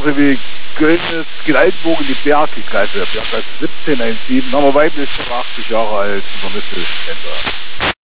genauso wie Göllnes Altenbogen, die Bergkreise 1717, haben wir weiblich 80 Jahre alt, in der Mittelständler.